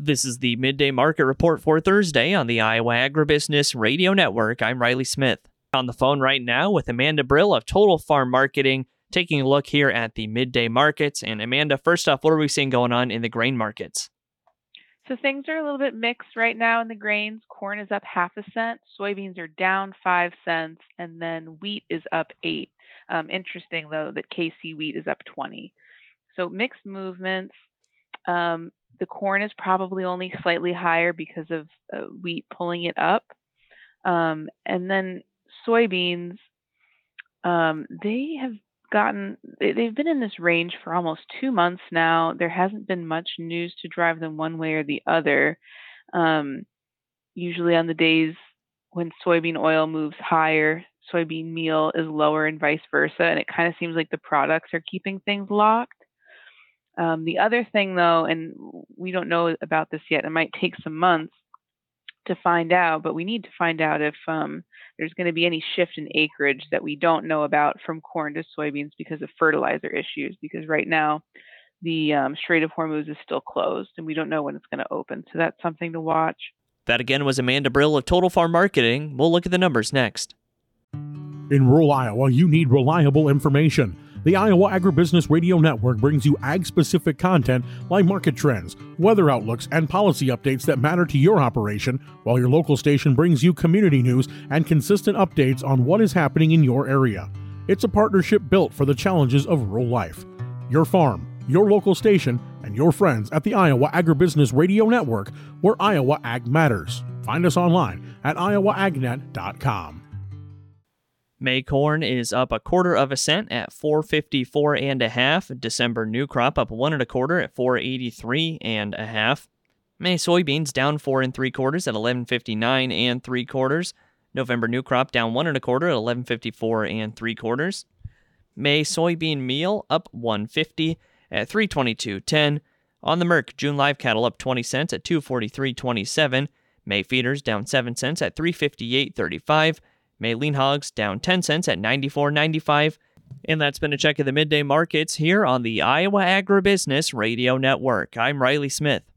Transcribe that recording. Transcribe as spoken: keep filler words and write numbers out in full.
This is the Midday Market Report for Thursday on the Iowa Agribusiness Radio Network. I'm Riley Smith. On the phone right now with Amanda Brill of Total Farm Marketing, taking a look here at the midday markets. And Amanda, first off, what are we seeing going on in the grain markets? So things are a little bit mixed right now in the grains. Corn is up half a cent, soybeans are down five cents, and then wheat is up eight. Um, interesting though that K C wheat is up twenty. So mixed movements. Um, the corn is probably only slightly higher because of uh, wheat pulling it up. Um, and then soybeans, um, they have gotten, they, they've been in this range for almost two months now. There hasn't been much news to drive them one way or the other. Um, usually on the days when soybean oil moves higher, soybean meal is lower and vice versa. And it kind of seems like the products are keeping things locked. Um, the other thing, though, and we don't know about this yet, it might take some months to find out, but we need to find out if um, there's going to be any shift in acreage that we don't know about from corn to soybeans because of fertilizer issues, because right now the um, Strait of Hormuz is still closed, and we don't know when it's going to open. So that's something to watch. That again was Amanda Brill of Total Farm Marketing. We'll look at the numbers next. In rural Iowa, you need reliable information. The Iowa Agribusiness Radio Network brings you ag-specific content like market trends, weather outlooks, and policy updates that matter to your operation, while your local station brings you community news and consistent updates on what is happening in your area. It's a partnership built for the challenges of rural life. Your farm, your local station, and your friends at the Iowa Agribusiness Radio Network, where Iowa Ag matters. Find us online at iowa agnet dot com. May corn is up a quarter of a cent at four fifty-four and a half. December new crop up one and a quarter at four eighty-three and a half. May soybeans down four and three quarters at eleven fifty-nine and three quarters. November new crop down one and a quarter at eleven fifty-four and three quarters. May soybean meal up one fifty at three twenty-two ten. On the Merc, June live cattle up twenty cents at two forty-three twenty-seven. May feeders down seven cents at three fifty-eight thirty-five. May lean hogs down ten cents at ninety-four ninety-five. And that's been a check of the midday markets here on the Iowa Agribusiness Radio Network. I'm Riley Smith.